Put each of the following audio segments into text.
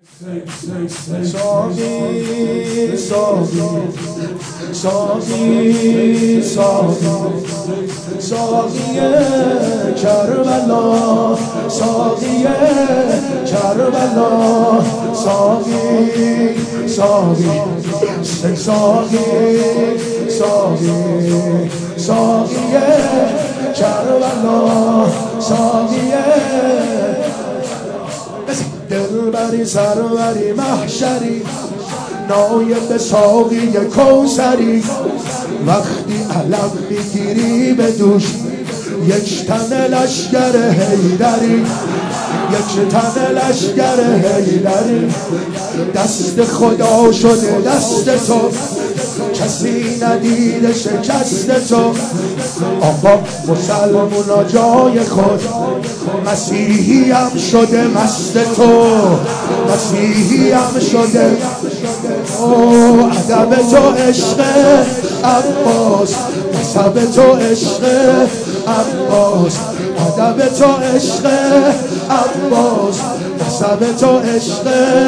ساقی ساقی ساقی ساقی ساقی کربلا ساقی کربلا ساقی ساقی ساقی ساقی ساقی کربلا ساقی دلبری سروری محشری نایب ساقی کوثری وقتی علم میگیری به دوش یک تن لشگر حیدری یک تن لشگر حیدری دست خدا شده دست تو کسی ندیده شکست تو آقا مسلمونا جای خود مسیحی هم شده مست تو مسیحی هم شده او ادب تو عشق عباس مذهب تو عشق عباس ادب تو عشق عباس مذهب تو عشق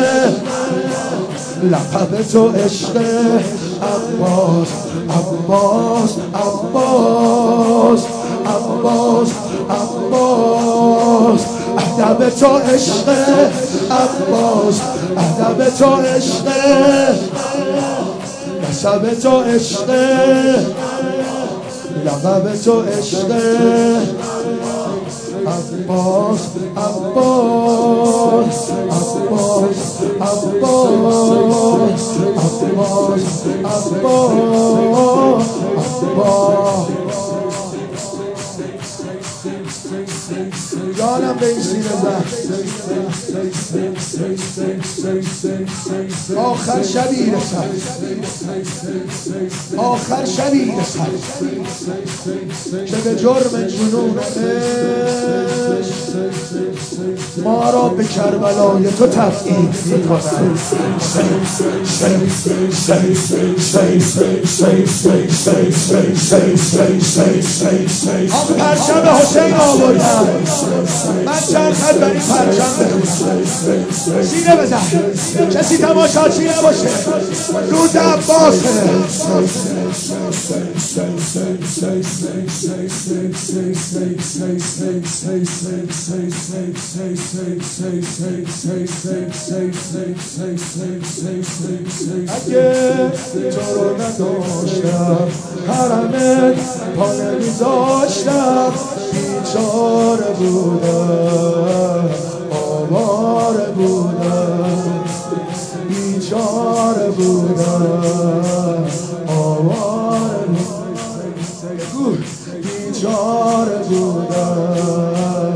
لقب تو عشق عباس عباس عباس عباس عباس ادب تو عشق عباس ادب تو عشق نسب تو عشق لقب تو عشق عباس عباس عباس عباس عباس عباس عباس جانم به این سینه آخر شبی رسد آخر شبی رسد که به جرم جنون ما را به کربلای تو تبعید می‌کند آن پرچم حسین آوردم من چند خط بر این پرچم بخونم سینه بزن کسی تماشاچی نباشه روز عباسه اگه تو رو نداشتم حرمت پا نمیذاشتم بیچاره بودم آواره بودم بیچاره بودم آواره بودم بیچاره بودم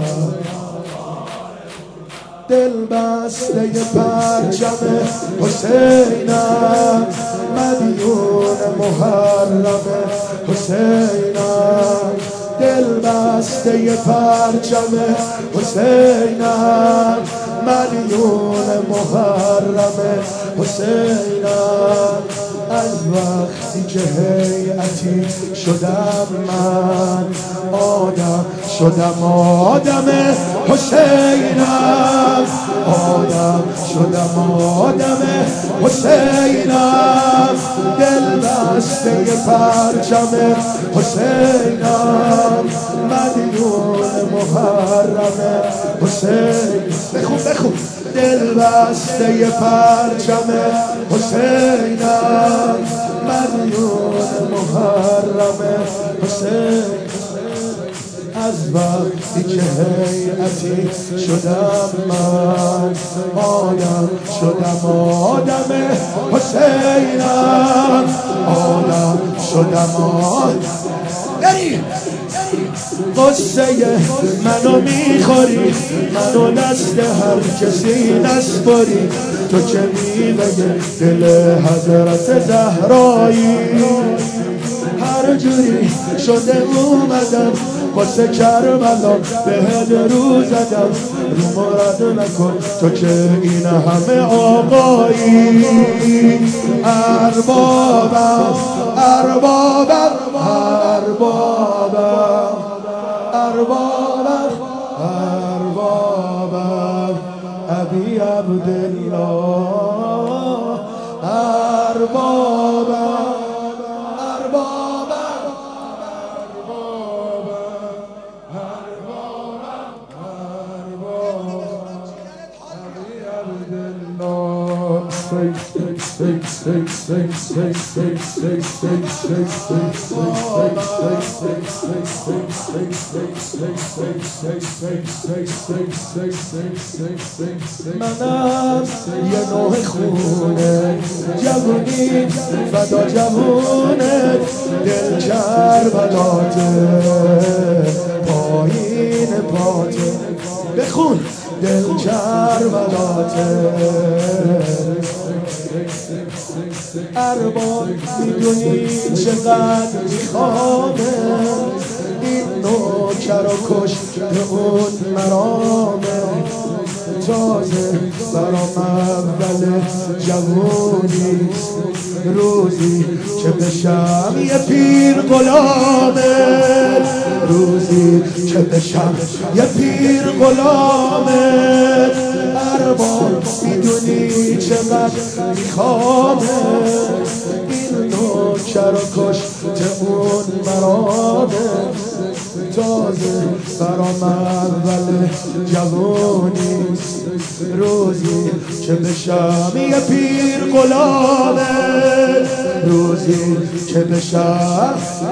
دل بسته پرچم حسینم مدیون محرم حسینم دل بسته پرچم حسینم مدیون محرم حسینم از وقتی که هیئتی شدم من آدم شدم آدم حسینم آدم شدم آدم حسینم دل بسته پرچم حسینم مدیون محرم حسین بخون دل بسته پرچم حسینم مدیون محرم حسین از وقتی که هیئتی شدم من آدم شدم آدم حسینم آدم شدم آدم قصه منو میخوری منو نزد هر کسی نسپاری تو که میوه دل حضرت زهرایی هر جوری شده اومدم واسه کربلا بهت رو زدم رو مراد نکن تو که این همه آقایی اربابم اربابم اربابم اربابم اربابم ابی عبدالله اربابم منم یه نوع خونه جوونی فدا جوونه دل کربلاته پایین پاته بخون دل کربلاته ارباب میدونی چقدر میخوامه این نوکر و کشت اون مرامه تازه برام اول جوونیست روزی که بشم یه پیر غلامه روزی که بشم یه پیر غلامه ارباب میدونی چقدر میخوامه این نوکر و کشت اون مرامه تازه برام اول جوونیست روزی که بشم یه پیر غلامه روزی که بشم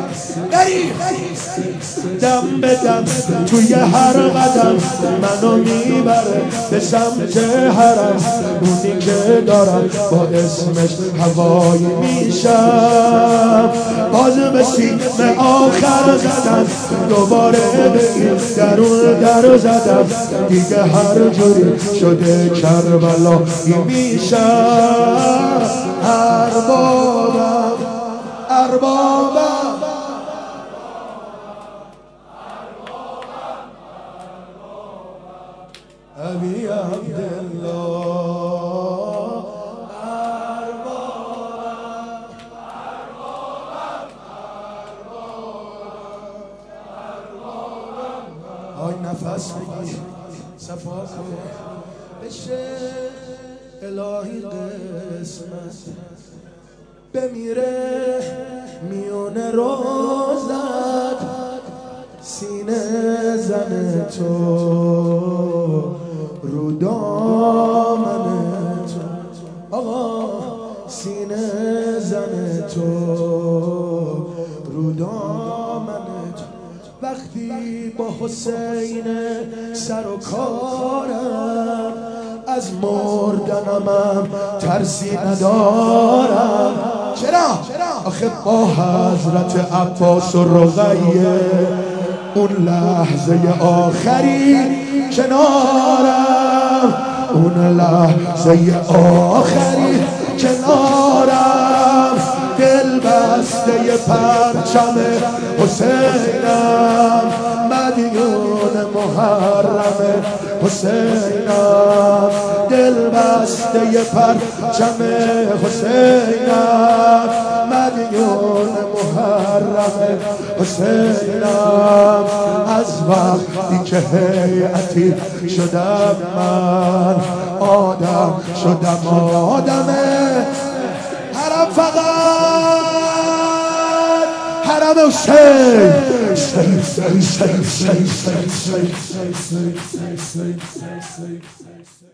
دم به دم توی هر قدم منو میبره به سمت حرم اونی که دارم با اسمش هوایی میشم باز به سیم آخر زدم دوباره به این درون در زدم دیگه هر جوری شده کربلایی میشم اربابم ابی عبدالله آی نفس بگیر صفا کن بشه الهی قسمت بمیره میونه روزت سینه زن تو رو دامن تو آقا سینه زن تو رو دامن تو وقتی با حسین سر و کارم از مردنم ترسی ندارم چرا؟ آخه با حضرت عباس و رقیه اون لحظه آخری کنارم اون لحظه آخری کنارم دل بسته پرچم حسینم مدیون محرم حسینم دل بسته پرچم حسینم مدیون محرم حسینم از وقتی که هیئتی شدم من آدم شدم آدم حرم فقط حرم حسین